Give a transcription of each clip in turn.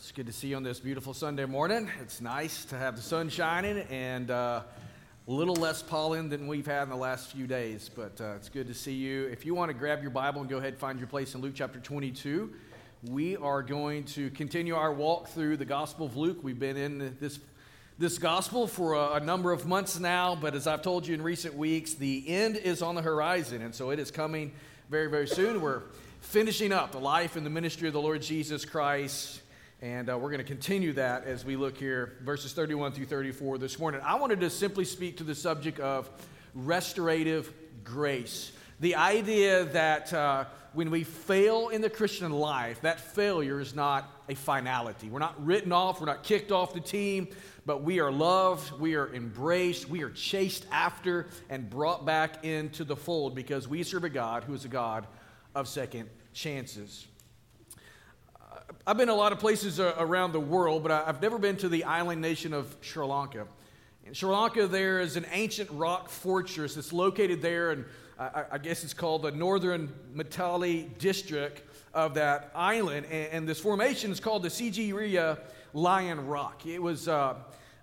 It's good to see you on this beautiful Sunday morning. It's nice to have the sun shining and a little less pollen than we've had in the last few days, but it's good to see you. If you want to grab your Bible and go ahead and find your place in Luke chapter 22, we are going to continue our walk through the Gospel of Luke. We've been in this gospel for a number of months now, but as I've told you in recent weeks, the end is on the horizon, and so it is coming very, very soon. We're finishing up the life and the ministry of the Lord Jesus Christ. And we're going to continue that as we look here, verses 31 through 34 this morning. I wanted to simply speak to the subject of restorative grace. The idea that when we fail in the Christian life, that failure is not a finality. We're not written off, we're not kicked off the team, but we are loved, we are embraced, we are chased after and brought back into the fold because we serve a God who is a God of second chances. I've been a lot of places around the world, but I've never been to the island nation of Sri Lanka. In Sri Lanka, there is an ancient rock fortress that's located there, and I guess it's called the Northern Matali district of that island. And this formation is called the Sigiriya Lion Rock. It was a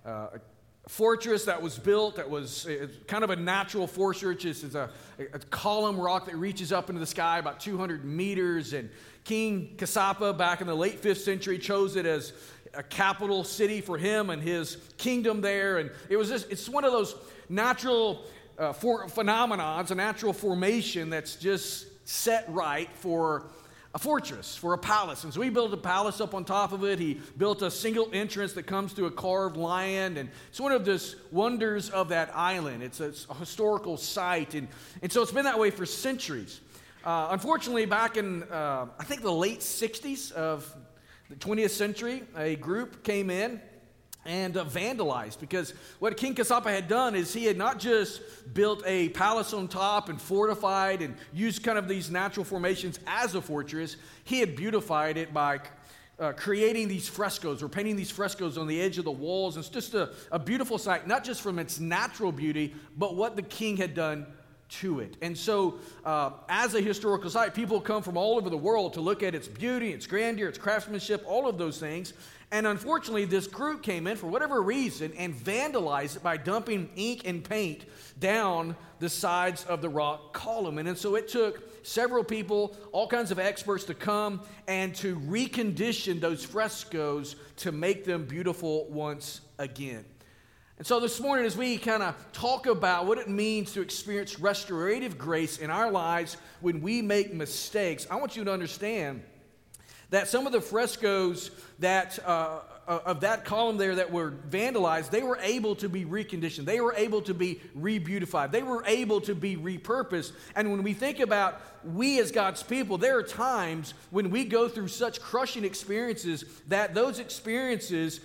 fortress that was built that was kind of a natural fortress. It's a column rock that reaches up into the sky about 200 meters, and King Kassapa back in the late 5th century chose it as a capital city for him and his kingdom there. And it's one of those natural phenomenons, a natural formation that's just set right for a fortress, for a palace. And so he built a palace up on top of it. He built a single entrance that comes through a carved lion. And it's one of the wonders of that island. It's a historical site. And so it's been that way for centuries. Unfortunately, back in, I think, the late 60s of the 20th century, a group came in and vandalized, because what King Kassapa had done is he had not just built a palace on top and fortified and used kind of these natural formations as a fortress. He had beautified it by creating these frescoes or painting these frescoes on the edge of the walls. It's just a beautiful sight, not just from its natural beauty, but what the king had done to it. And so as a historical site, people come from all over the world to look at its beauty, its grandeur, its craftsmanship, all of those things. And unfortunately, this group came in for whatever reason and vandalized it by dumping ink and paint down the sides of the rock column. And so it took several people, all kinds of experts, to come and to recondition those frescoes to make them beautiful once again. And so this morning, as we kind of talk about what it means to experience restorative grace in our lives when we make mistakes, I want you to understand that some of the frescoes that of that column there that were vandalized, they were able to be reconditioned. They were able to be re-beautified. They were able to be repurposed. And when we think about we as God's people, there are times when we go through such crushing experiences that those experiences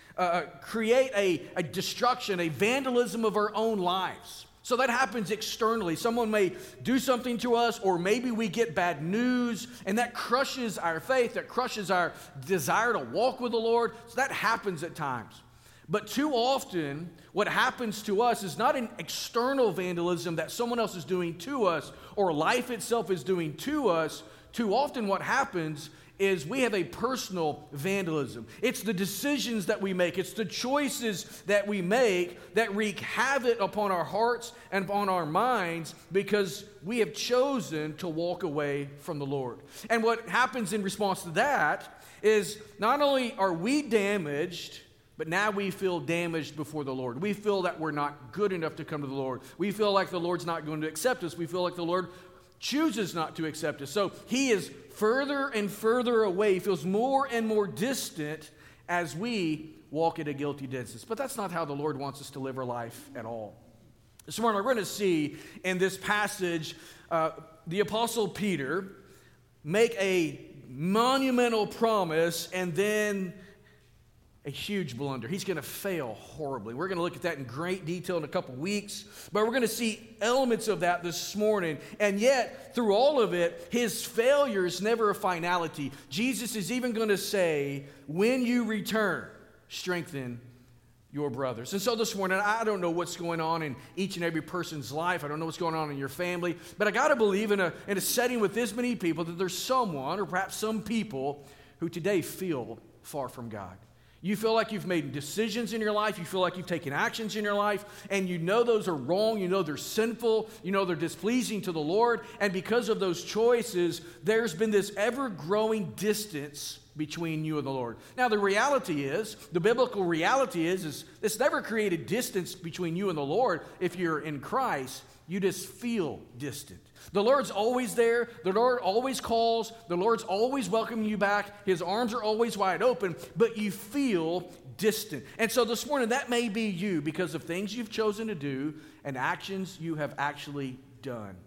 create a destruction, a vandalism of our own lives. So that happens externally. Someone may do something to us, or maybe we get bad news, and that crushes our faith, that crushes our desire to walk with the Lord. So that happens at times. But too often, what happens to us is not an external vandalism that someone else is doing to us, or life itself is doing to us. Too often what happens is we have a personal vandalism. It's the decisions that we make. It's the choices that we make that wreak havoc upon our hearts and upon our minds because we have chosen to walk away from the Lord. And what happens in response to that is not only are we damaged, but now we feel damaged before the Lord. We feel that we're not good enough to come to the Lord. We feel like the Lord's not going to accept us. We feel like the Lord chooses not to accept us. So he is further and further away. He feels more and more distant as we walk at a guilty distance. But that's not how the Lord wants us to live our life at all. This morning, we're going to see in this passage the Apostle Peter make a monumental promise and then a huge blunder. He's going to fail horribly. We're going to look at that in great detail in a couple weeks, but we're going to see elements of that this morning. And yet, through all of it, his failure is never a finality. Jesus is even going to say, when you return, strengthen your brothers. And so this morning, I don't know what's going on in each and every person's life. I don't know what's going on in your family, but I got to believe in a setting with this many people that there's someone or perhaps some people who today feel far from God. You feel like you've made decisions in your life. You feel like you've taken actions in your life, and you know those are wrong. You know they're sinful. You know they're displeasing to the Lord. And because of those choices, there's been this ever-growing distance between you and the Lord. Now, the reality is, the biblical reality is it's never created distance between you and the Lord. If you're in Christ, you just feel distant. The Lord's always there. The Lord always calls. The Lord's always welcoming you back. His arms are always wide open, but you feel distant. And so this morning, that may be you because of things you've chosen to do and actions you have actually done.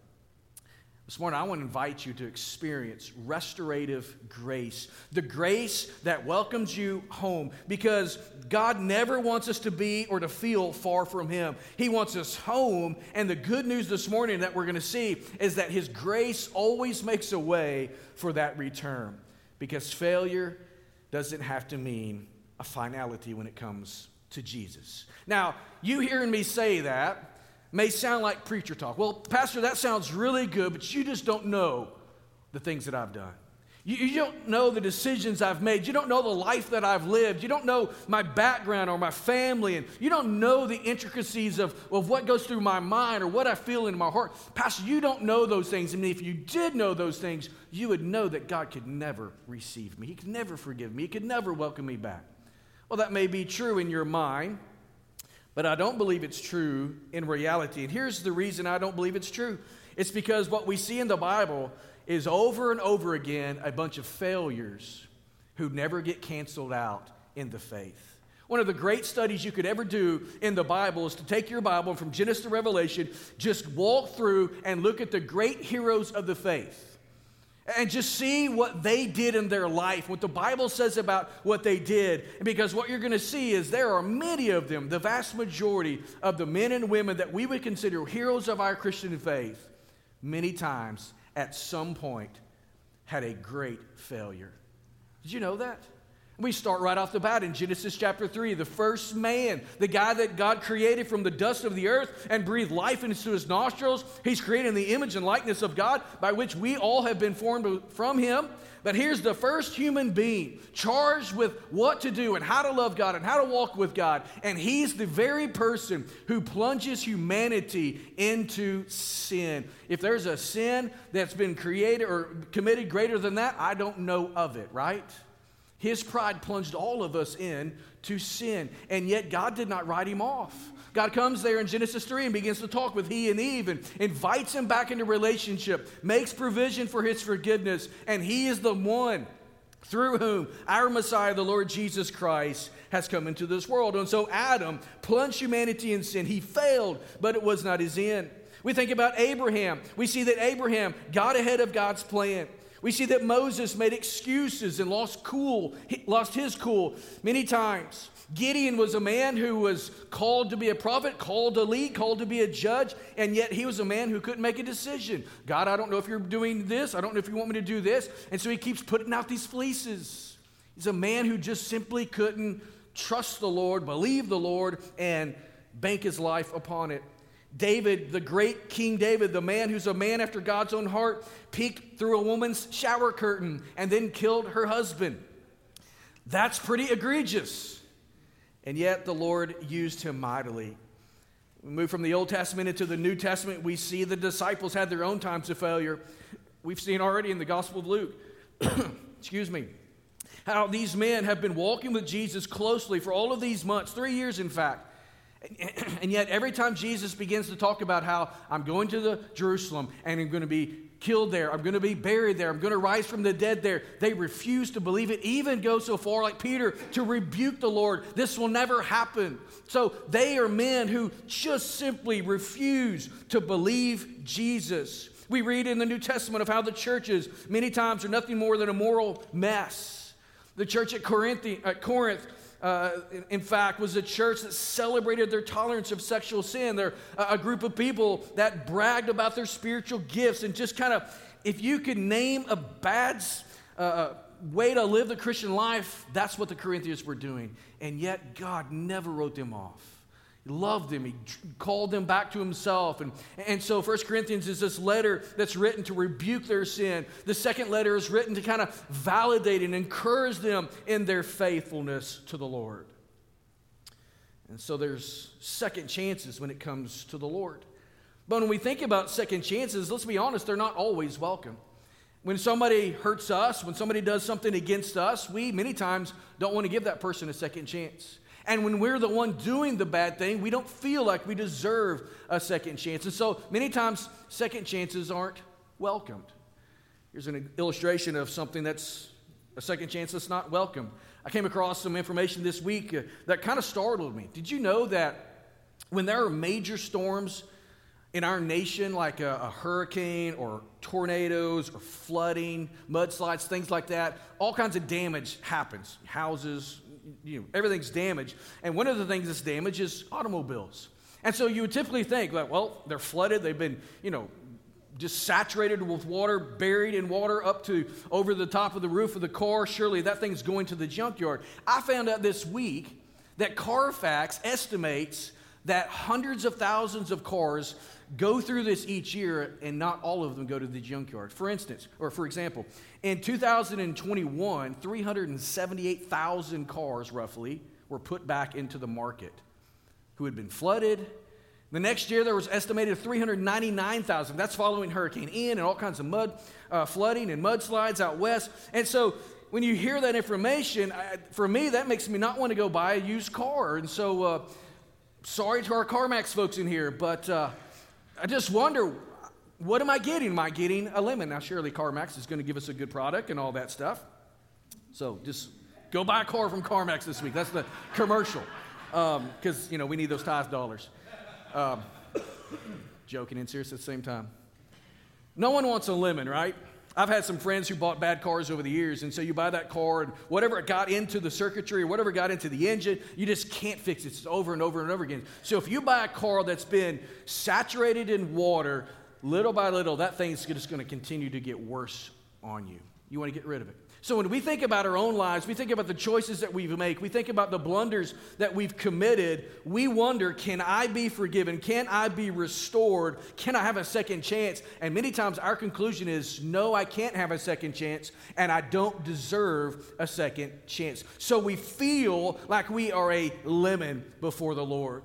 This morning, I want to invite you to experience restorative grace, the grace that welcomes you home, because God never wants us to be or to feel far from Him. He wants us home, and the good news this morning that we're going to see is that His grace always makes a way for that return, because failure doesn't have to mean a finality when it comes to Jesus. Now, you hearing me say that may sound like preacher talk. Well, Pastor, that sounds really good, but you just don't know the things that I've done. You don't know the decisions I've made. You don't know the life that I've lived. You don't know my background or my family, and you don't know the intricacies of what goes through my mind or what I feel in my heart. Pastor, you don't know those things. And if you did know those things, you would know that God could never receive me. He could never forgive me. He could never welcome me back. Well, that may be true in your mind, but I don't believe it's true in reality. And here's the reason I don't believe it's true. It's because what we see in the Bible is over and over again a bunch of failures who never get canceled out in the faith. One of the great studies you could ever do in the Bible is to take your Bible and from Genesis to Revelation, just walk through and look at the great heroes of the faith. And just see what they did in their life, what the Bible says about what they did. Because what you're going to see is there are many of them, the vast majority of the men and women that we would consider heroes of our Christian faith, many times at some point had a great failure. Did you know that? We start right off the bat in Genesis chapter 3, the first man, the guy that God created from the dust of the earth and breathed life into his nostrils. He's created in the image and likeness of God, by which we all have been formed from him. But here's the first human being charged with what to do and how to love God and how to walk with God. And he's the very person who plunges humanity into sin. If there's a sin that's been created or committed greater than that, I don't know of it, right? His pride plunged all of us into sin, and yet God did not write him off. God comes there in Genesis 3 and begins to talk with he and Eve and invites him back into relationship, makes provision for his forgiveness, and he is the one through whom our Messiah, the Lord Jesus Christ, has come into this world. And so Adam plunged humanity in sin. He failed, but it was not his end. We think about Abraham. We see that Abraham got ahead of God's plan. We see that Moses made excuses and lost his cool many times. Gideon was a man who was called to be a prophet, called to lead, called to be a judge, and yet he was a man who couldn't make a decision. God, I don't know if you're doing this. I don't know if you want me to do this. And so he keeps putting out these fleeces. He's a man who just simply couldn't trust the Lord, believe the Lord, and bank his life upon it. David, the great King David, the man who's a man after God's own heart, peeked through a woman's shower curtain and then killed her husband. That's pretty egregious. And yet the Lord used him mightily. We move from the Old Testament into the New Testament. We see the disciples had their own times of failure. We've seen already in the Gospel of Luke, excuse me, how these men have been walking with Jesus closely for all of these months, 3 years in fact. And yet every time Jesus begins to talk about how I'm going to Jerusalem and I'm going to be killed there, I'm going to be buried there, I'm going to rise from the dead there, they refuse to believe it, even go so far like Peter to rebuke the Lord. This will never happen. So they are men who just simply refuse to believe Jesus. We read in the New Testament of how the churches many times are nothing more than a moral mess. The church at Corinth, in fact, was a church that celebrated their tolerance of sexual sin. They're a group of people that bragged about their spiritual gifts and just kind of, if you could name a bad way to live the Christian life, that's what the Corinthians were doing. And yet God never wrote them off. He loved them. He called them back to himself. And so 1 Corinthians is this letter that's written to rebuke their sin. The second letter is written to kind of validate and encourage them in their faithfulness to the Lord. And so there's second chances when it comes to the Lord. But when we think about second chances, let's be honest, they're not always welcome. When somebody hurts us, when somebody does something against us, we many times don't want to give that person a second chance. And when we're the one doing the bad thing, we don't feel like we deserve a second chance. And so many times, second chances aren't welcomed. Here's an illustration of something that's a second chance that's not welcome. I came across some information this week that kind of startled me. Did you know that when there are major storms in our nation, like a hurricane or tornadoes or flooding, mudslides, things like that, all kinds of damage happens. Houses, everything's damaged. And one of the things that's damaged is automobiles. And so you would typically think, like, well, they're flooded. They've been, just saturated with water, buried in water up to over the top of the roof of the car. Surely that thing's going to the junkyard. I found out this week that Carfax estimates that hundreds of thousands of cars go through this each year, and not all of them go to the junkyard. For example, in 2021, 378,000 cars roughly were put back into the market who had been flooded. The next year, there was estimated 399,000. That's following Hurricane Ian and all kinds of flooding and mudslides out west. And so when you hear that information, for me, that makes me not want to go buy a used car. And so sorry to our CarMax folks in here, but I just wonder, what am I getting? Am I getting a lemon? Now, surely CarMax is going to give us a good product and all that stuff. So just go buy a car from CarMax this week. That's the commercial, because, we need those tithe dollars. Joking and serious at the same time. No one wants a lemon, right? I've had some friends who bought bad cars over the years, and so you buy that car, and whatever it got into the circuitry or whatever got into the engine, you just can't fix it. It's over and over and over again. So if you buy a car that's been saturated in water, little by little, that thing's just going to continue to get worse on you. You want to get rid of it. So when we think about our own lives, we think about the choices that we make, we think about the blunders that we've committed, we wonder, can I be forgiven? Can I be restored? Can I have a second chance? And many times our conclusion is, no, I can't have a second chance, and I don't deserve a second chance. So we feel like we are a lemon before the Lord.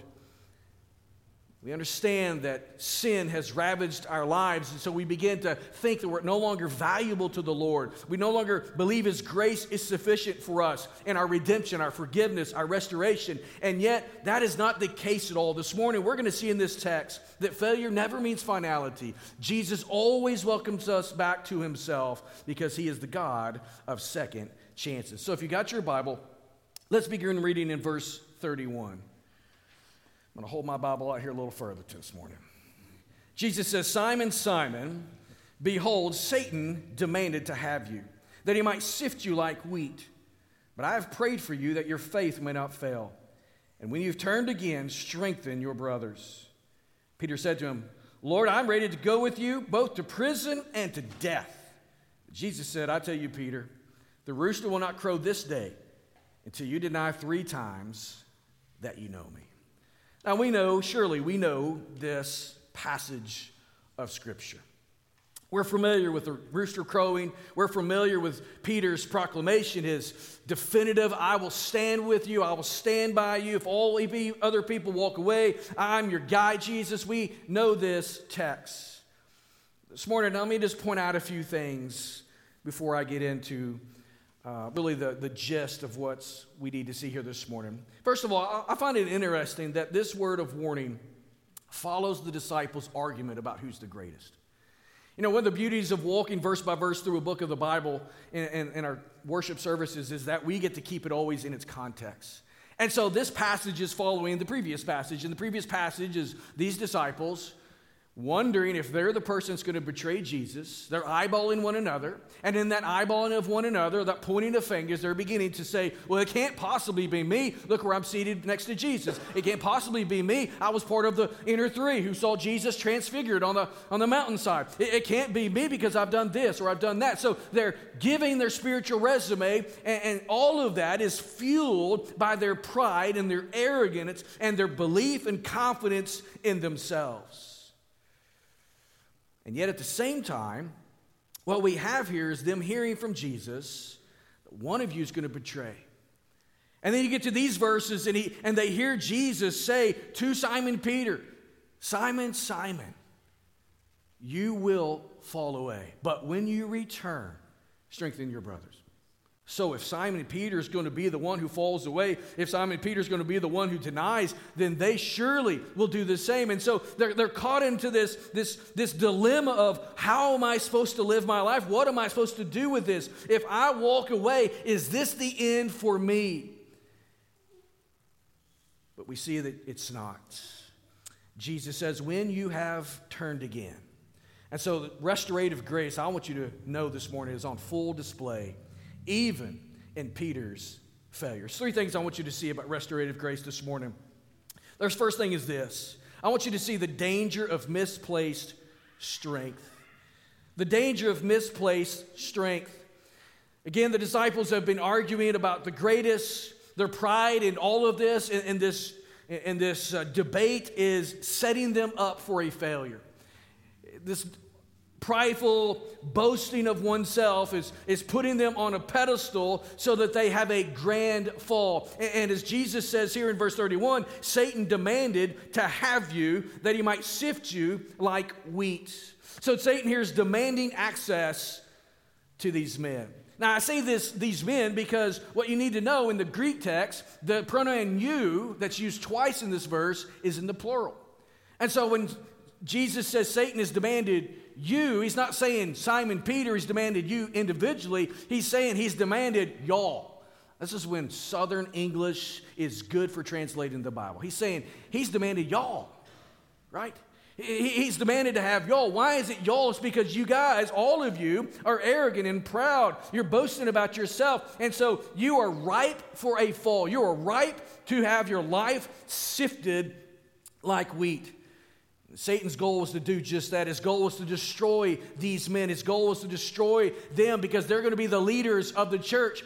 We understand that sin has ravaged our lives, and so we begin to think that we're no longer valuable to the Lord. We no longer believe His grace is sufficient for us in our redemption, our forgiveness, our restoration, and yet that is not the case at all. This morning, we're going to see in this text that failure never means finality. Jesus always welcomes us back to Himself because He is the God of second chances. So if you got your Bible, let's begin reading in verse 31. I'm going to hold my Bible out here a little further this morning. Jesus says, Simon, Simon, behold, Satan demanded to have you, that he might sift you like wheat. But I have prayed for you that your faith may not fail. And when you've turned again, strengthen your brothers. Peter said to him, Lord, I'm ready to go with you both to prison and to death. But Jesus said, I tell you, Peter, the rooster will not crow this day until you deny 3 times that you know me. Now we know this passage of Scripture. We're familiar with the rooster crowing. We're familiar with Peter's proclamation, his definitive, I will stand with you, I will stand by you. If all other people walk away, I'm your guide, Jesus. We know this text. This morning, let me just point out a few things before I get into really the gist of what we need to see here this morning. First of all, I find it interesting that this word of warning follows the disciples' argument about who's the greatest. One of the beauties of walking verse by verse through a book of the Bible in our worship services is that we get to keep it always in its context. And so this passage is following the previous passage. And the previous passage is these disciples wondering if they're the person that's going to betray Jesus. They're eyeballing one another. And in that eyeballing of one another, that pointing of fingers, they're beginning to say, well, it can't possibly be me. Look where I'm seated next to Jesus. It can't possibly be me. I was part of the inner three who saw Jesus transfigured on the mountainside. It can't be me because I've done this or I've done that. So they're giving their spiritual resume, and all of that is fueled by their pride and their arrogance and their belief and confidence in themselves. And yet at the same time, what we have here is them hearing from Jesus that one of you is going to betray. And then you get to these verses, and they hear Jesus say to Simon Peter, Simon, Simon, you will fall away. But when you return, strengthen your brothers. So if Simon Peter is going to be the one who falls away, if Simon Peter is going to be the one who denies, then they surely will do the same. And so they're caught into this dilemma of, how am I supposed to live my life? What am I supposed to do with this? If I walk away, is this the end for me? But we see that it's not. Jesus says, when you have turned again. And so the restorative grace, I want you to know this morning, is on full display, even in Peter's failures. Three things I want you to see about restorative grace this morning. The first thing is this. I want you to see the danger of misplaced strength. The danger of misplaced strength. Again, the disciples have been arguing about the greatest, their pride in all of this, and this debate is setting them up for a failure. This prideful boasting of oneself is putting them on a pedestal so that they have a grand fall. And as Jesus says here in verse 31, Satan demanded to have you that he might sift you like wheat. So Satan here is demanding access to these men. Now I say these men because what you need to know in the Greek text, the pronoun you that's used twice in this verse is in the plural. And so when Jesus says Satan has demanded you, he's not saying Simon Peter, he's demanded you individually. He's saying he's demanded y'all. This is when Southern English is good for translating the Bible. He's saying he's demanded y'all, right? He's demanded to have y'all. Why is it y'all? It's because you guys, all of you, are arrogant and proud. You're boasting about yourself. And so you are ripe for a fall. You are ripe to have your life sifted like wheat. Satan's goal was to do just that. His goal was to destroy these men. His goal was to destroy them because they're going to be the leaders of the church.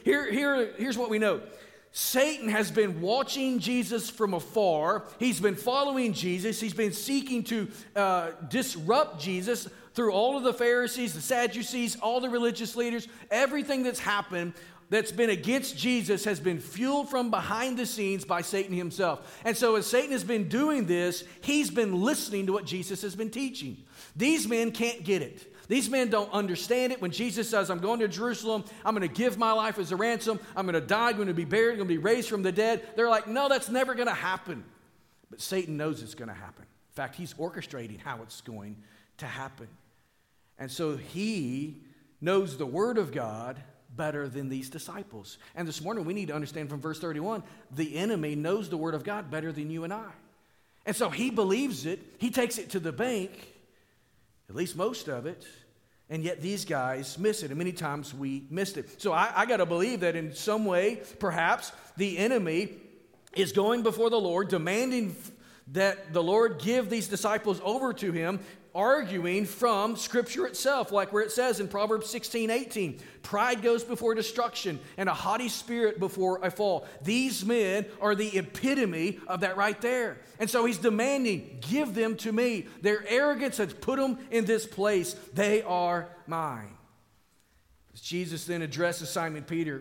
Here's what we know. Satan has been watching Jesus from afar. He's been following Jesus. He's been seeking to disrupt Jesus through all of the Pharisees, the Sadducees, all the religious leaders. Everything that's happened that's been against Jesus has been fueled from behind the scenes by Satan himself. And so as Satan has been doing this, he's been listening to what Jesus has been teaching. These men can't get it. These men don't understand it. When Jesus says, I'm going to Jerusalem, I'm going to give my life as a ransom, I'm going to die, I'm going to be buried, I'm going to be raised from the dead. They're like, no, that's never going to happen. But Satan knows it's going to happen. In fact, he's orchestrating how it's going to happen. And so he knows the Word of God better than these disciples. And this morning we need to understand from verse 31, the enemy knows the Word of God better than you and I. And so he believes it. He takes it to the bank, at least most of it, and yet these guys miss it, and many times we missed it. So I got to believe that in some way, perhaps, the enemy is going before the Lord, demanding that the Lord give these disciples over to him, arguing from Scripture itself, like where it says in Proverbs 16:18, pride goes before destruction and a haughty spirit before a fall. These men are the epitome of that right there. And so he's demanding, give them to me. Their arrogance has put them in this place. They are mine. As Jesus then addresses Simon Peter,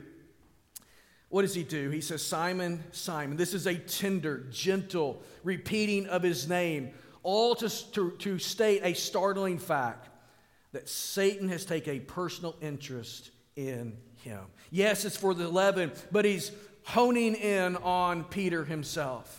what does he do? He says, Simon, Simon. This is a tender, gentle repeating of his name, all to state a startling fact that Satan has taken a personal interest in him. Yes, it's for the 11, but he's honing in on Peter himself.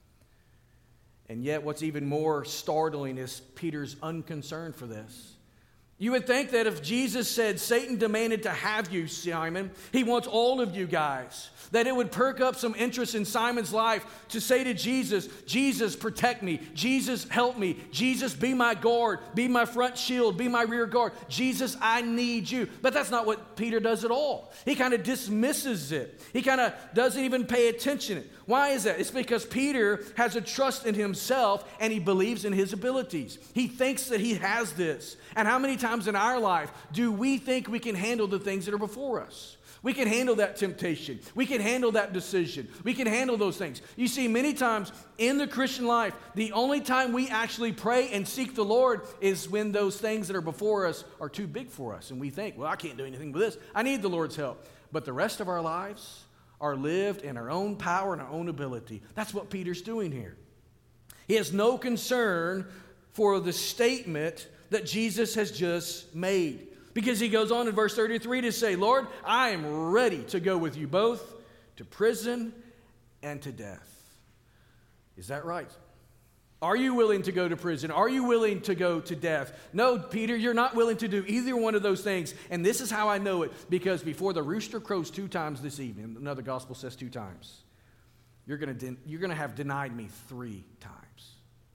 And yet what's even more startling is Peter's unconcern for this. You would think that if Jesus said, Satan demanded to have you, Simon, he wants all of you guys. that it would perk up some interest in Simon's life to say to Jesus, Jesus, protect me. Jesus, help me. Jesus, be my guard. Be my front shield. Be my rear guard. Jesus, I need you. But that's not what Peter does at all. He kind of dismisses it. He kind of doesn't even pay attention. Why is that? It's because Peter has a trust in himself and he believes in his abilities. He thinks that he has this. And how many times in our life do we think we can handle the things that are before us? We can handle that temptation. We can handle that decision. We can handle those things. You see, many times in the Christian life, the only time we actually pray and seek the Lord is when those things that are before us are too big for us. And we think, well, I can't do anything with this. I need the Lord's help. But the rest of our lives are lived in our own power and our own ability. That's what Peter's doing here. He has no concern for the statement that Jesus has just made. Because he goes on in verse 33 to say, Lord, I am ready to go with you both to prison and to death. Is that right? Are you willing to go to prison? Are you willing to go to death? No, Peter, you're not willing to do either one of those things. And this is how I know it, because before the rooster crows 2 times this evening, another gospel says 2 times, you're going to have denied me 3 times.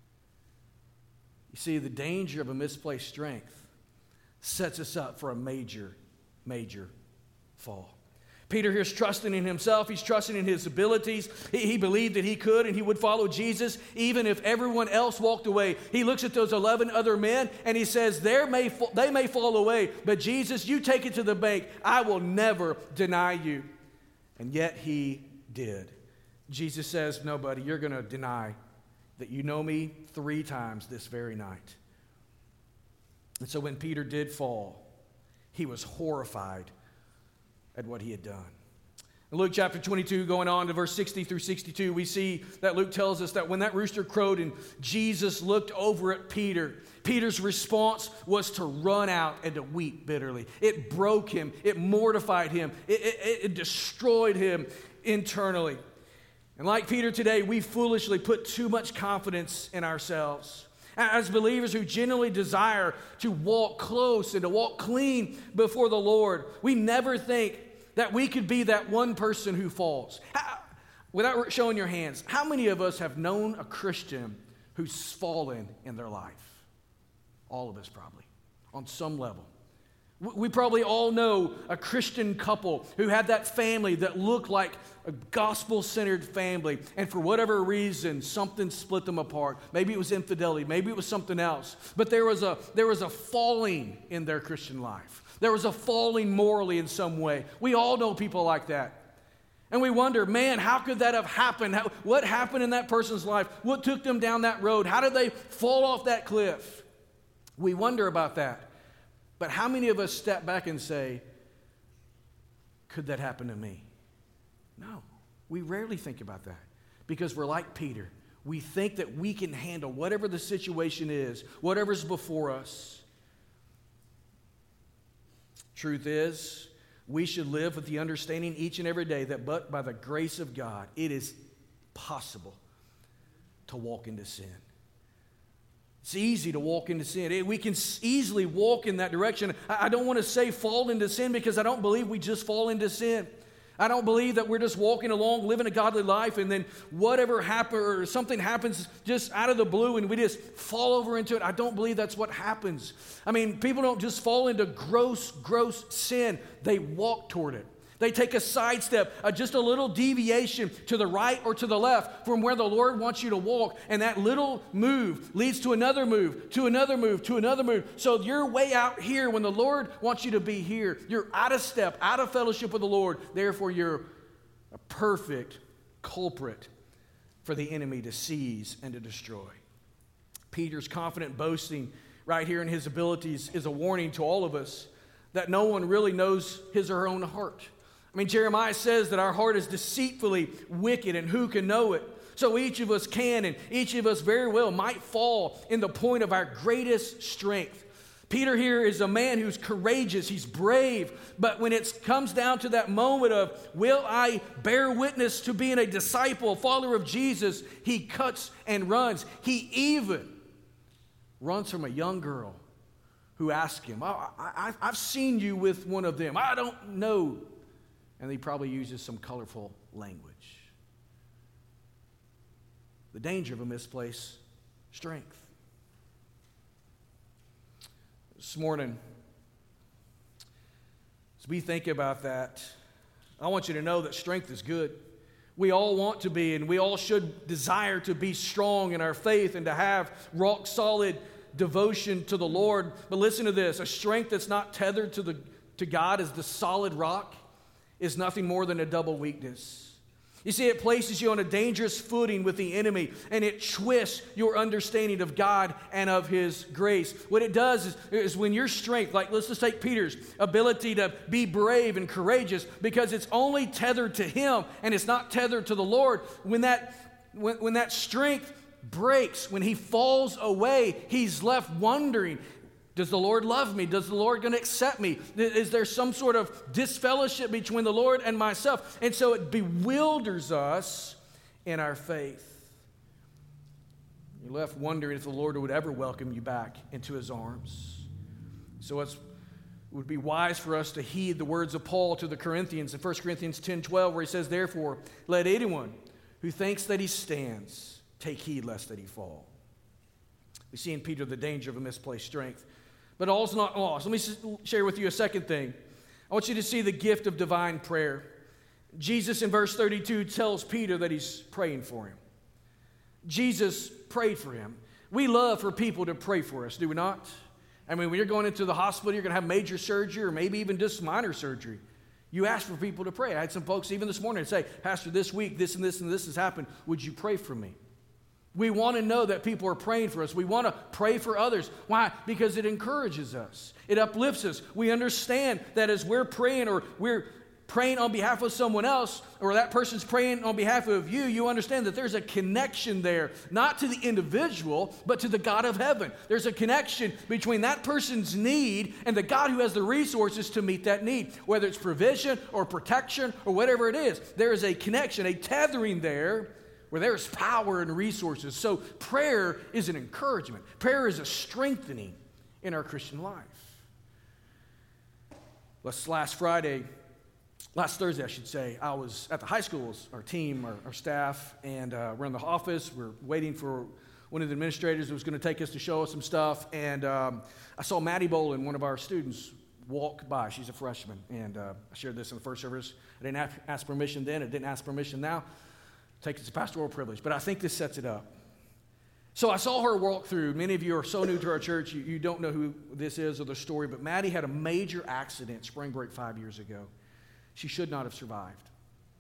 You see, the danger of a misplaced strength sets us up for a major, major fall. Peter here's trusting in himself. He's trusting in his abilities. He believed that he could and he would follow Jesus even if everyone else walked away. He looks at those 11 other men and he says, they may fall away, but Jesus, you take it to the bank. I will never deny you. And yet he did. Jesus says, no, buddy, you're going to deny that you know me 3 times this very night. And so when Peter did fall, he was horrified at what he had done. In Luke chapter 22, going on to verse 60 through 62, we see that Luke tells us that when that rooster crowed and Jesus looked over at Peter, Peter's response was to run out and to weep bitterly. It broke him. It mortified him. It destroyed him internally. And like Peter today, we foolishly put too much confidence in ourselves. As believers who genuinely desire to walk close and to walk clean before the Lord, we never think that we could be that one person who falls. Without showing your hands, how many of us have known a Christian who's fallen in their life? All of us probably, on some level. We probably all know a Christian couple who had that family that looked like a gospel-centered family, and for whatever reason, something split them apart. Maybe it was infidelity, maybe it was something else. But there was a falling in their Christian life. There was a falling morally in some way. We all know people like that. And we wonder, man, how could that have happened? What happened in that person's life? What took them down that road? How did they fall off that cliff? We wonder about that. But how many of us step back and say, could that happen to me? No, we rarely think about that because we're like Peter. We think that we can handle whatever the situation is, whatever's before us. Truth is, we should live with the understanding each and every day that but by the grace of God, it is possible to walk into sin. It's easy to walk into sin. We can easily walk in that direction. I don't want to say fall into sin because I don't believe we just fall into sin. I don't believe that we're just walking along, living a godly life, and then whatever happens or something happens just out of the blue and we just fall over into it. I don't believe that's what happens. I mean, people don't just fall into gross sin. They walk toward it. They take a sidestep, just a little deviation to the right or to the left from where the Lord wants you to walk. And that little move leads to another move, to another move, to another move. So you're way out here when the Lord wants you to be here. You're out of step, out of fellowship with the Lord. Therefore, you're a perfect culprit for the enemy to seize and to destroy. Peter's confident boasting right here in his abilities is a warning to all of us that no one really knows his or her own heart. I mean, Jeremiah says that our heart is deceitfully wicked, and who can know it? So each of us can, and each of us very well might fall in the point of our greatest strength. Peter here is a man who's courageous, he's brave, but when it comes down to that moment of, will I bear witness to being a disciple, a follower of Jesus, he cuts and runs. He even runs from a young girl who asked him, I've seen you with one of them. I don't know And he probably uses some colorful language. The danger of a misplaced strength. This morning, as we think about that, I want you to know that strength is good. We all want to be, and we all should desire to be strong in our faith and to have rock solid devotion to the Lord. But listen to this, a strength that's not tethered to God as the solid rock is nothing more than a double weakness. You see, it places you on a dangerous footing with the enemy, and it twists your understanding of God and of His grace. What it does is when your strength, like let's just take Peter's ability to be brave and courageous, because it's only tethered to him and it's not tethered to the Lord. When that strength breaks, when he falls away, he's left wondering, does the Lord love me? Does the Lord going to accept me? Is there some sort of disfellowship between the Lord and myself? And so it bewilders us in our faith. You're left wondering if the Lord would ever welcome you back into His arms. So it would be wise for us to heed the words of Paul to the Corinthians in 1 Corinthians 10:12, where he says, "Therefore, let anyone who thinks that he stands take heed lest that he fall." We see in Peter the danger of a misplaced strength. But all's not lost. Let me share with you a second thing. I want you to see the gift of divine prayer. Jesus in verse 32 tells Peter that he's praying for him. Jesus prayed for him. We love for people to pray for us, do we not? I mean, when you're going into the hospital, you're going to have major surgery or maybe even just minor surgery. You ask for people to pray. I had some folks even this morning say, "Pastor, this week, this and this and this has happened. Would you pray for me?" We want to know that people are praying for us. We want to pray for others. Why? Because it encourages us. It uplifts us. We understand that as we're praying or we're praying on behalf of someone else, or that person's praying on behalf of you, you understand that there's a connection there, not to the individual, but to the God of heaven. There's a connection between that person's need and the God who has the resources to meet that need, whether it's provision or protection or whatever it is. There is a connection, a tethering there, where there's power and resources. So prayer is an encouragement. Prayer is a strengthening in our Christian life. Last Thursday, I should say, I was at the high school, our team, our staff, and we're in the office. We're waiting for one of the administrators who was going to take us to show us some stuff. And I saw Maddie Bolin, one of our students, walk by. She's a freshman. And I shared this in the first service. I didn't ask permission then. I didn't ask permission now. Take it as a pastoral privilege, but I think this sets it up. So I saw her walk through. Many of you are so new to our church, you don't know who this is or the story, but Maddie had a major accident spring break 5 years ago. She should not have survived.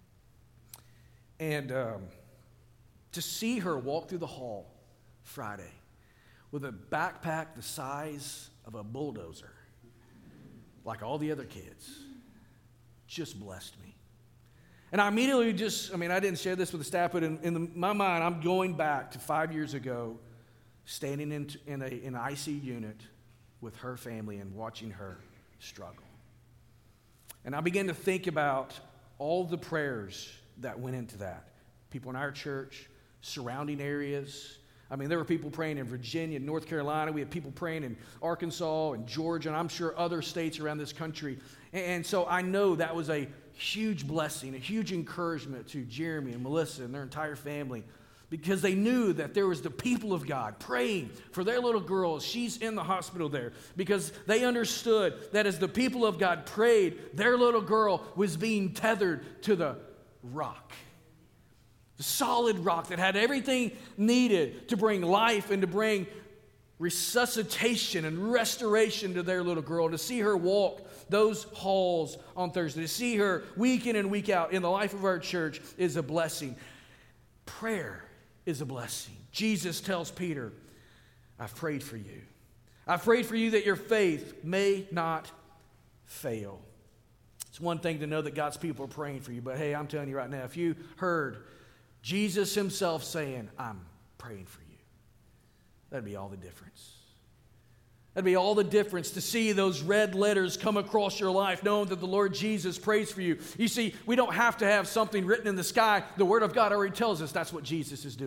And to see her walk through the hall Friday with a backpack the size of a bulldozer, like all the other kids, just blessed me. And I immediately I didn't share this with the staff, but in my mind, I'm going back to 5 years ago, standing in an IC unit with her family and watching her struggle. And I began to think about all the prayers that went into that. People in our church, surrounding areas. I mean, there were people praying in Virginia, North Carolina. We had people praying in Arkansas and Georgia, and I'm sure other states around this country. And so I know that was a huge blessing, a huge encouragement to Jeremy and Melissa and their entire family, because they knew that there was the people of God praying for their little girl. She's in the hospital there, because they understood that as the people of God prayed, their little girl was being tethered to the rock. The solid rock that had everything needed to bring life and to bring resuscitation and restoration to their little girl. To see her walk those halls on Thursday, to see her week in and week out in the life of our church is a blessing. Prayer is a blessing. Jesus tells Peter, "I've prayed for you. I've prayed for you that your faith may not fail." It's one thing to know that God's people are praying for you, but hey, I'm telling you right now, if you heard Jesus himself saying, "I'm praying for you," that'd be all the difference. That'd be all the difference to see those red letters come across your life, knowing that the Lord Jesus prays for you. You see, we don't have to have something written in the sky. The Word of God already tells us that's what Jesus is doing.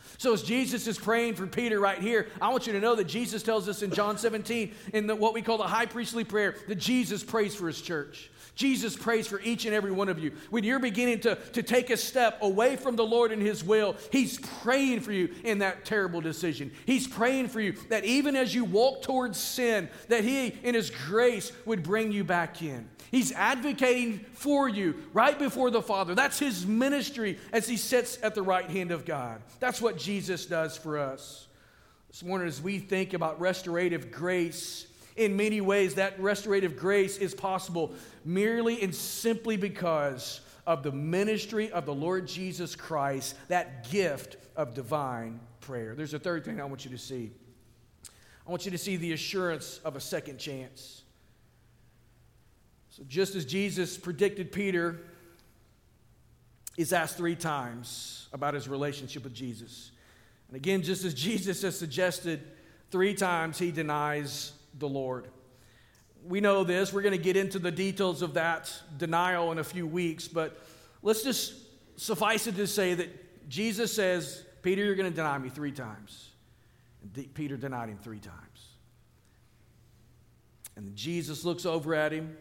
So as Jesus is praying for Peter right here, I want you to know that Jesus tells us in John 17, in what we call the high priestly prayer, that Jesus prays for his church. Jesus prays for each and every one of you. When you're beginning to take a step away from the Lord and his will, he's praying for you in that terrible decision. He's praying for you that even as you walk towards sin, that he, in his grace, would bring you back in. He's advocating for you right before the Father. That's his ministry as he sits at the right hand of God. That's what Jesus does for us. This morning, as we think about restorative grace, in many ways, that restorative grace is possible merely and simply because of the ministry of the Lord Jesus Christ, that gift of divine prayer. There's a third thing I want you to see. I want you to see the assurance of a second chance. So just as Jesus predicted, Peter is asked 3 times about his relationship with Jesus. And again, just as Jesus has suggested, 3 times he denies the Lord. We know this. We're going to get into the details of that denial in a few weeks, but let's just suffice it to say that Jesus says, Peter, you're going to deny me 3 times. And Peter denied him 3 times. And Jesus looks over at him,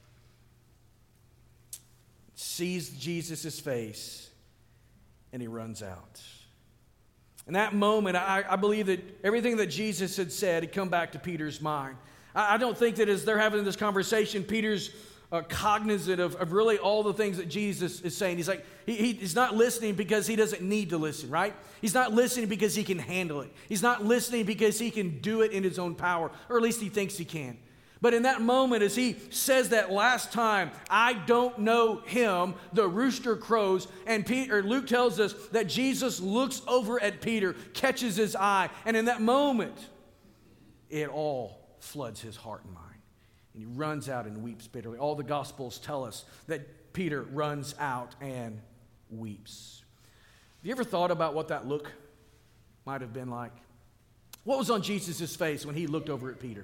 sees Jesus' face, and he runs out. In that moment, I believe that everything that Jesus had said had come back to Peter's mind. I don't think that as they're having this conversation, Peter's cognizant of really all the things that Jesus is saying. He's like, he's not listening because he doesn't need to listen, right? He's not listening because he can handle it. He's not listening because he can do it in his own power, or at least he thinks he can. But in that moment, as he says that last time, I don't know him, the rooster crows, and Luke tells us that Jesus looks over at Peter, catches his eye, and in that moment, it all floods his heart and mind. And he runs out and weeps bitterly. All the Gospels tell us that Peter runs out and weeps. Have you ever thought about what that look might have been like? What was on Jesus' face when he looked over at Peter?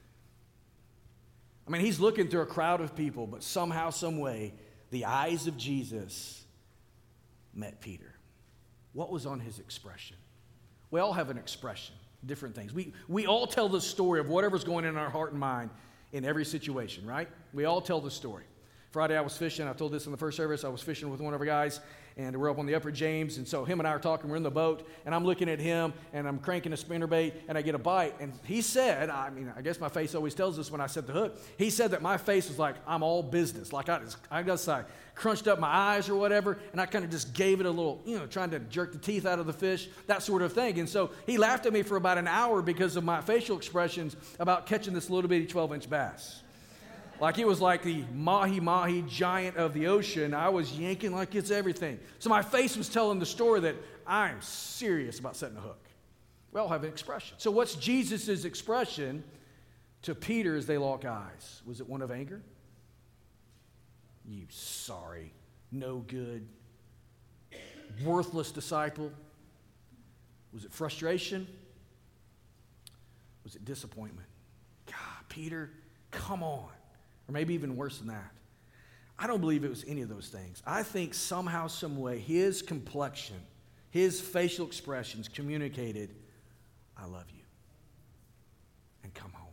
I mean, he's looking through a crowd of people, but somehow, some way, the eyes of Jesus met Peter. What was on his expression? We all have an expression, different things. We all tell the story of whatever's going on in our heart and mind in every situation, right? We all tell the story. Friday I was fishing. I told this in the first service. I was fishing with one of our guys, and we're up on the Upper James, and so him and I are talking. We're in the boat, and I'm looking at him, and I'm cranking a spinnerbait, and I get a bite. And he said, I guess my face always tells us when I set the hook. He said that my face was like, I'm all business. Like I just crunched up my eyes or whatever, and I kind of just gave it a little, trying to jerk the teeth out of the fish, that sort of thing. And so he laughed at me for about an hour because of my facial expressions about catching this little bitty 12-inch bass. Like it was like the mahi-mahi giant of the ocean. I was yanking like it's everything. So my face was telling the story that I'm serious about setting a hook. We all have an expression. So what's Jesus' expression to Peter as they lock eyes? Was it one of anger? You sorry, no good, worthless disciple? Was it frustration? Was it disappointment? God, Peter, come on. Or maybe even worse than that. I don't believe it was any of those things. I think somehow, some way, his complexion, his facial expressions communicated, I love you, and come home.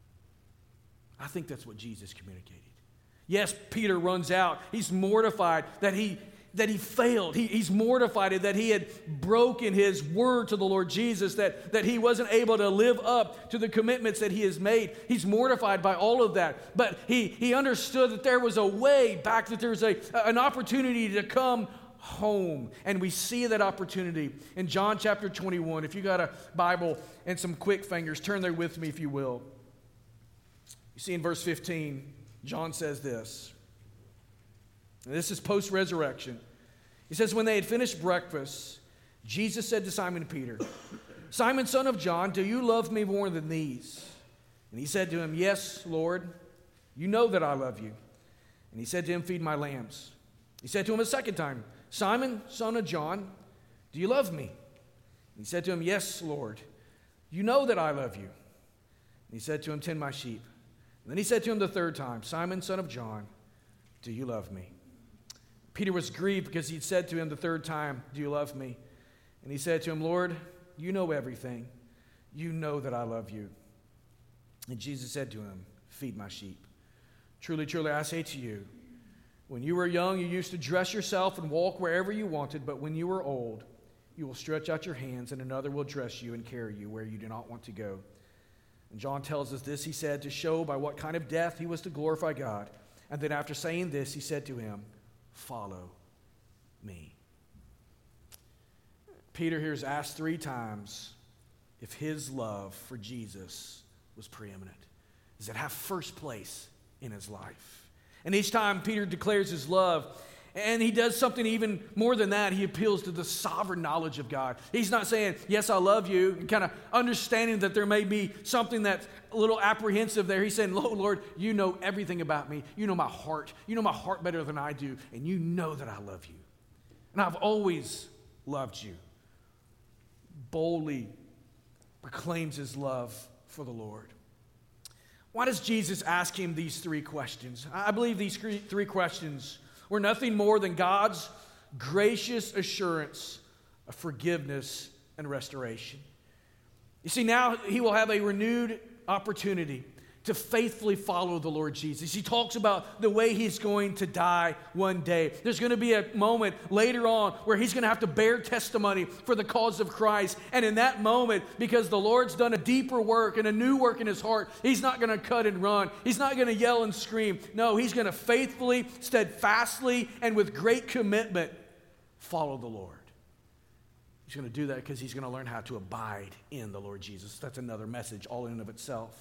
I think that's what Jesus communicated. Yes, Peter runs out. He's mortified that he failed. He's mortified that he had broken his word to the Lord Jesus, that he wasn't able to live up to the commitments that he has made. He's mortified by all of that. But he understood that there was a way back, that there's an opportunity to come home. And we see that opportunity in John chapter 21. If you got a Bible and some quick fingers, turn there with me if you will. You see in verse 15, John says this. And this is post-resurrection. He says, when they had finished breakfast, Jesus said to Simon Peter, Simon, son of John, do you love me more than these? And he said to him, yes, Lord, you know that I love you. And he said to him, feed my lambs. He said to him a second time, Simon, son of John, do you love me? And he said to him, yes, Lord, you know that I love you. And he said to him, tend my sheep. And then he said to him the third time, Simon, son of John, do you love me? Peter was grieved because he'd said to him the third time, do you love me? And he said to him, Lord, you know everything. You know that I love you. And Jesus said to him, feed my sheep. Truly, truly, I say to you, when you were young, you used to dress yourself and walk wherever you wanted, but when you are old, you will stretch out your hands, and another will dress you and carry you where you do not want to go. And John tells us this, he said, to show by what kind of death he was to glorify God. And then after saying this, he said to him, follow me. Peter here is asked 3 times if his love for Jesus was preeminent. Does it have first place in his life? And each time Peter declares his love, and he does something even more than that. He appeals to the sovereign knowledge of God. He's not saying, yes, I love you, and kind of understanding that there may be something that's a little apprehensive there. He's saying, Lord, you know everything about me. You know my heart. You know my heart better than I do, and you know that I love you. And I've always loved you. Boldly proclaims his love for the Lord. Why does Jesus ask him these 3 questions? I believe these 3 questions were nothing more than God's gracious assurance of forgiveness and restoration. You see, now he will have a renewed opportunity to faithfully follow the Lord Jesus. He talks about the way he's going to die one day. There's going to be a moment later on where he's going to have to bear testimony for the cause of Christ. And in that moment, because the Lord's done a deeper work and a new work in his heart, he's not going to cut and run. He's not going to yell and scream. No, he's going to faithfully, steadfastly, and with great commitment follow the Lord. He's going to do that because he's going to learn how to abide in the Lord Jesus. That's another message all in and of itself.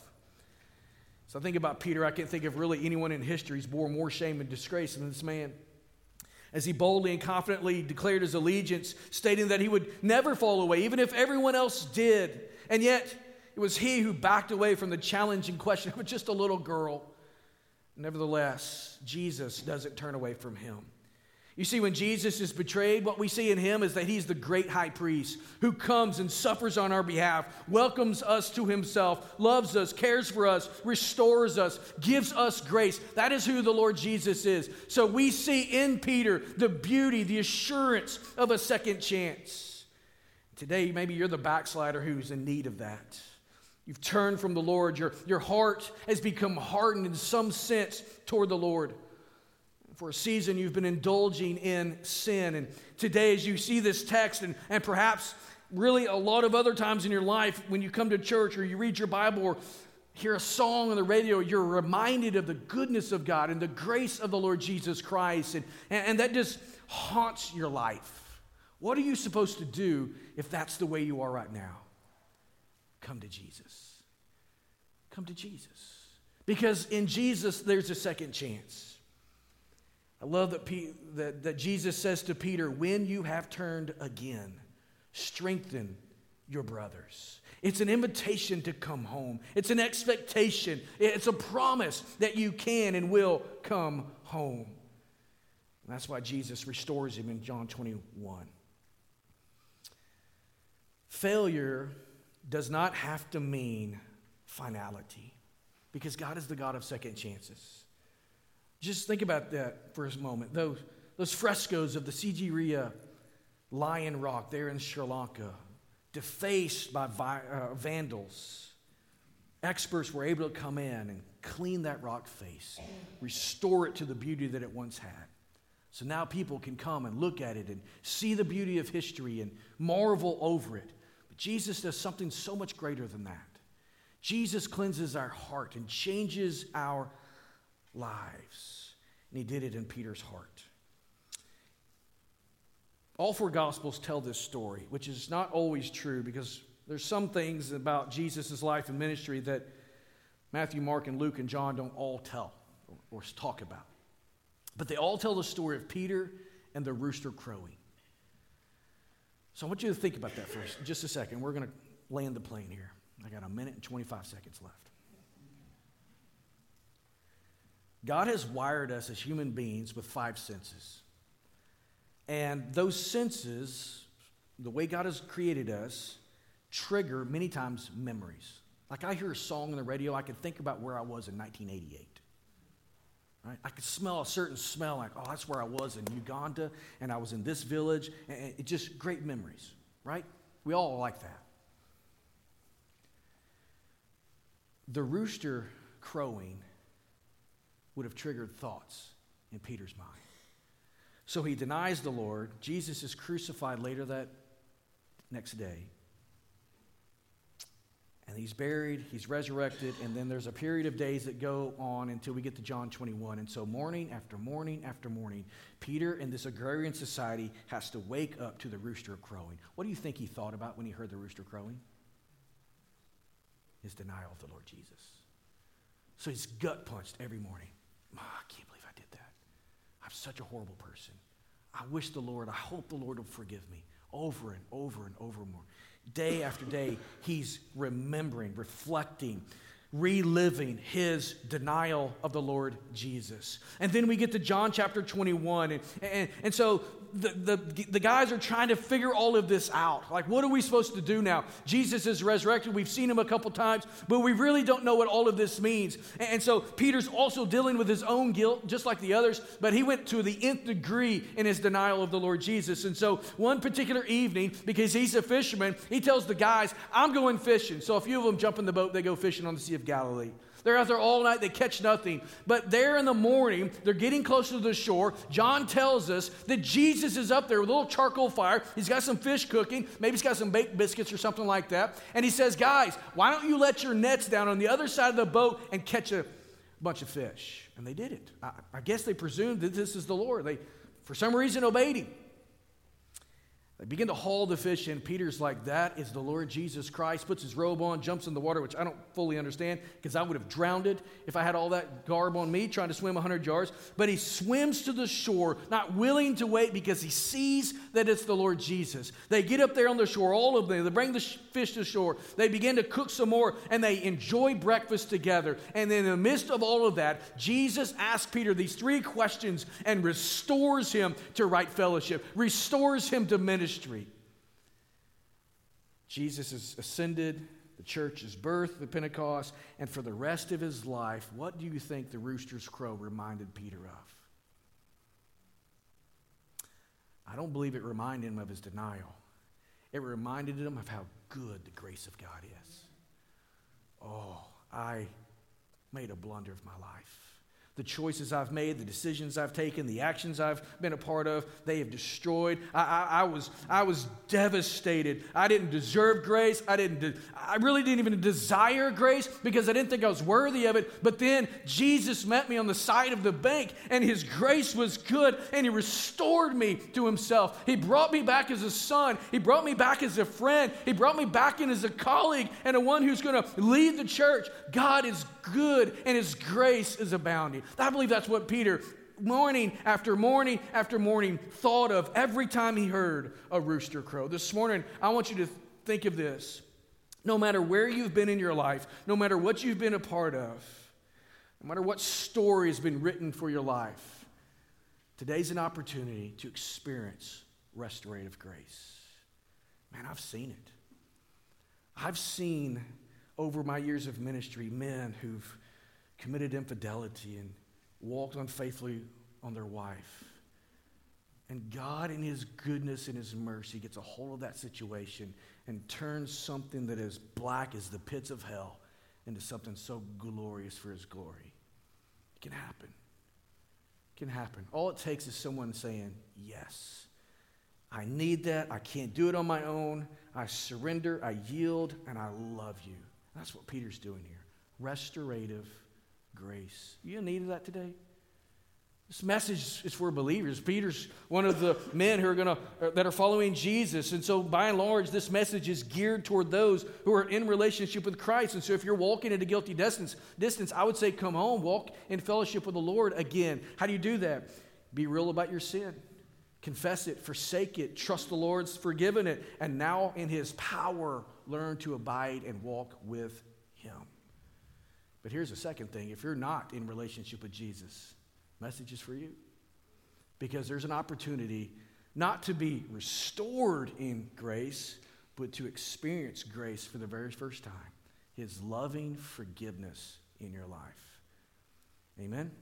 So I think about Peter. I can't think of really anyone in history who's bore more shame and disgrace than this man. As he boldly and confidently declared his allegiance, stating that he would never fall away, even if everyone else did. And yet, it was he who backed away from the challenging question of just a little girl. Nevertheless, Jesus doesn't turn away from him. You see, when Jesus is betrayed, what we see in him is that he's the great high priest who comes and suffers on our behalf, welcomes us to himself, loves us, cares for us, restores us, gives us grace. That is who the Lord Jesus is. So we see in Peter the beauty, the assurance of a second chance. Today, maybe you're the backslider who's in need of that. You've turned from the Lord. Your heart has become hardened in some sense toward the Lord. For a season, you've been indulging in sin. And today, as you see this text, and perhaps really a lot of other times in your life, when you come to church or you read your Bible or hear a song on the radio, you're reminded of the goodness of God and the grace of the Lord Jesus Christ. And that just haunts your life. What are you supposed to do if that's the way you are right now? Come to Jesus. Come to Jesus. Because in Jesus, there's a second chance. I love that Jesus says to Peter, when you have turned again, strengthen your brothers. It's an invitation to come home. It's an expectation. It's a promise that you can and will come home. And that's why Jesus restores him in John 21. Failure does not have to mean finality, because God is the God of second chances. Just think about that for a moment. Those frescoes of the Sigiriya Lion Rock there in Sri Lanka, defaced by vandals. Experts were able to come in and clean that rock face, restore it to the beauty that it once had. So now people can come and look at it and see the beauty of history and marvel over it. But Jesus does something so much greater than that. Jesus cleanses our heart and changes our lives. And he did it in Peter's heart. All 4 Gospels tell this story, which is not always true, because there's some things about Jesus' life and ministry that Matthew, Mark, and Luke, and John don't all tell or talk about. But they all tell the story of Peter and the rooster crowing. So I want you to think about that for just a second. We're going to land the plane here. I got 1 minute and 25 seconds left. God has wired us as human beings with 5 senses. And those senses, the way God has created us, trigger many times memories. Like I hear a song on the radio, I can think about where I was in 1988. Right? I could smell a certain smell, like, oh, that's where I was in Uganda, and I was in this village, and it just great memories. right? We all like that. The rooster crowing would have triggered thoughts in Peter's mind. So he denies the Lord. Jesus is crucified later that next day. And he's buried, he's resurrected, and then there's a period of days that go on until we get to John 21. And so morning after morning after morning, Peter in this agrarian society has to wake up to the rooster crowing. What do you think he thought about when he heard the rooster crowing? His denial of the Lord Jesus. So he's gut punched every morning. I can't believe I did that. I'm such a horrible person. I hope the Lord will forgive me. Over and over and over more. Day after day, he's remembering, reflecting, reliving his denial of the Lord Jesus. And then we get to John chapter 21. And so the guys are trying to figure all of this out. Like, what are we supposed to do now? Jesus is resurrected. We've seen him a couple times, but we really don't know what all of this means. And so Peter's also dealing with his own guilt, just like the others, but he went to the nth degree in his denial of the Lord Jesus. And so one particular evening, because he's a fisherman, he tells the guys, I'm going fishing. So a few of them jump in the boat, they go fishing on the Sea of Galilee. They're out there all night, they catch nothing. But there in the morning, they're getting closer to the shore. John tells us that Jesus is up there with a little charcoal fire. He's got some fish cooking. Maybe he's got some baked biscuits or something like that. And he says, guys, why don't you let your nets down on the other side of the boat and catch a bunch of fish? And they did it. I guess they presumed that this is the Lord. They, for some reason, obeyed him. They begin to haul the fish in. Peter's like, that is the Lord Jesus Christ. Puts his robe on, jumps in the water, which I don't fully understand because I would have drowned if I had all that garb on me trying to swim 100 yards. But he swims to the shore, not willing to wait because he sees that it's the Lord Jesus. They get up there on the shore, all of them. They bring the fish to shore. They begin to cook some more, and they enjoy breakfast together. And in the midst of all of that, Jesus asks Peter these 3 questions and restores him to right fellowship, restores him to ministry. Jesus is ascended, the church is birthed, the Pentecost, and for the rest of his life, what do you think the rooster's crow reminded Peter of? I don't believe it reminded him of his denial. It reminded him of how good the grace of God is. Oh, I made a blunder of my life. The choices I've made, the decisions I've taken, the actions I've been a part of, they have destroyed. I was devastated. I didn't deserve grace. I really didn't even desire grace because I didn't think I was worthy of it. But then Jesus met me on the side of the bank, and his grace was good, and he restored me to himself. He brought me back as a son. He brought me back as a friend. He brought me back in as a colleague and a one who's going to lead the church. God is good, and his grace is abounding. I believe that's what Peter, morning after morning after morning, thought of every time he heard a rooster crow. This morning, I want you to think of this. No matter where you've been in your life, no matter what you've been a part of, no matter what story has been written for your life, today's an opportunity to experience restorative grace. Man, I've seen it. I've seen over my years of ministry men who've committed infidelity and walked unfaithfully on their wife. And God in his goodness and his mercy gets a hold of that situation and turns something that is black as the pits of hell into something so glorious for his glory. It can happen. It can happen. All it takes is someone saying, yes, I need that. I can't do it on my own. I surrender, I yield, and I love you. That's what Peter's doing here. Restorative grace. You need that today? This message is for believers. Peter's one of the men who are that are following Jesus. And so by and large, this message is geared toward those who are in relationship with Christ. And so if you're walking at a guilty distance, I would say come home, walk in fellowship with the Lord again. How do you do that? Be real about your sin. Confess it, forsake it, trust the Lord's forgiven it, and now in his power, learn to abide and walk with him. But here's the second thing. If you're not in relationship with Jesus, message is for you. Because there's an opportunity not to be restored in grace, but to experience grace for the very first time. His loving forgiveness in your life. Amen?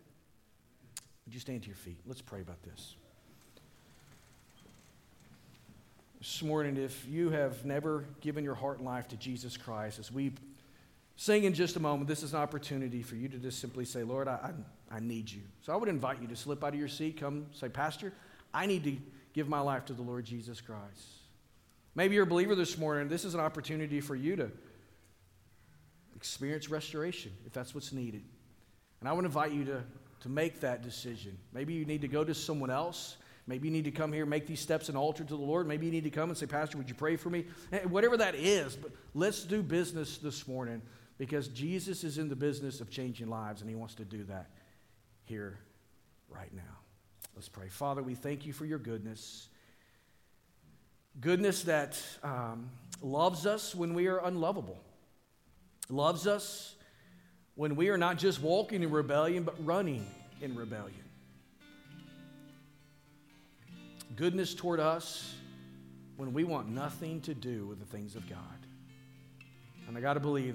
Would you stand to your feet? Let's pray about this. This morning, if you have never given your heart and life to Jesus Christ, as we sing in just a moment, this is an opportunity for you to just simply say, Lord, I need you. So I would invite you to slip out of your seat, come say, Pastor, I need to give my life to the Lord Jesus Christ. Maybe you're a believer this morning. This is an opportunity for you to experience restoration, if that's what's needed. And I would invite you to make that decision. Maybe you need to go to someone else. Maybe you need to come here and make these steps an altar to the Lord. Maybe you need to come and say, Pastor, would you pray for me? Whatever that is, but let's do business this morning because Jesus is in the business of changing lives, and he wants to do that here right now. Let's pray. Father, we thank you for your goodness. Goodness that loves us when we are unlovable. Loves us when we are not just walking in rebellion, but running in rebellion. Goodness toward us when we want nothing to do with the things of God. And I got to believe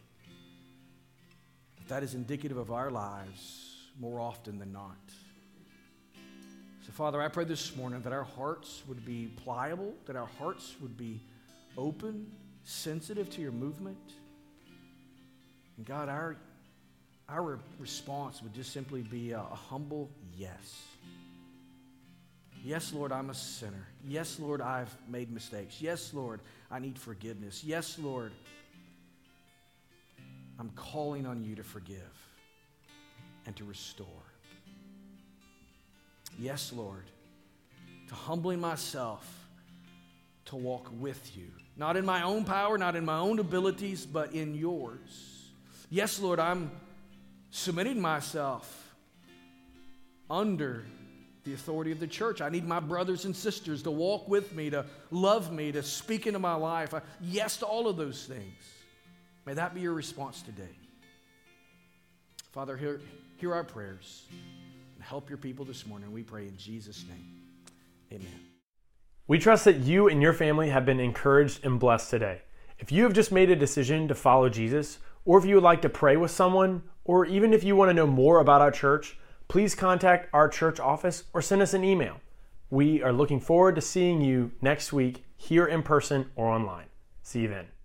that is indicative of our lives more often than not. So, Father, I pray this morning that our hearts would be pliable, that our hearts would be open, sensitive to your movement. And God, our response would just simply be a humble yes. Yes, Lord, I'm a sinner. Yes, Lord, I've made mistakes. Yes, Lord, I need forgiveness. Yes, Lord, I'm calling on you to forgive and to restore. Yes, Lord, to humbling myself to walk with you. Not in my own power, not in my own abilities, but in yours. Yes, Lord, I'm submitting myself under the authority of the church. I need my brothers and sisters to walk with me, to love me, to speak into my life. Yes to all of those things. May that be your response today. Father, hear our prayers and help your people this morning. We pray in Jesus' name. Amen. We trust that you and your family have been encouraged and blessed today. If you have just made a decision to follow Jesus, or if you would like to pray with someone, or even if you want to know more about our church, please contact our church office or send us an email. We are looking forward to seeing you next week here in person or online. See you then.